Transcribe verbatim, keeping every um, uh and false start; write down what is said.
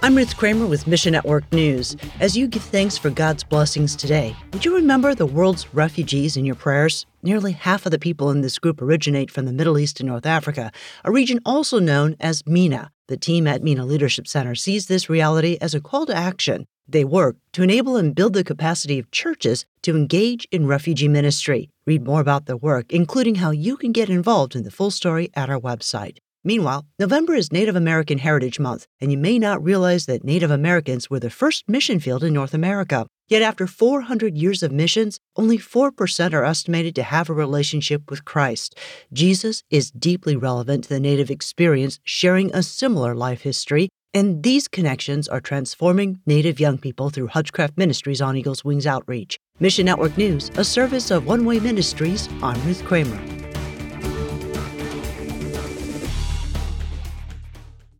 I'm Ruth Kramer with Mission Network News. As you give thanks for God's blessings today, would you remember the world's refugees in your prayers? Nearly half of the people in this group originate from the Middle East and North Africa, a region also known as MENA. The team at MENA Leadership Center sees this reality as a call to action. They work to enable and build the capacity of churches to engage in refugee ministry. Read more about their work, including how you can get involved in the full story at our website. Meanwhile, November is Native American Heritage Month, and you may not realize that Native Americans were the first mission field in North America. Yet after four hundred years of missions, only four percent are estimated to have a relationship with Christ. Jesus is deeply relevant to the Native experience, sharing a similar life history, and these connections are transforming Native young people through Hutchcraft Ministries on Eagles Wings Outreach. Mission Network News, a service of One Way Ministries. I'm Ruth Kramer.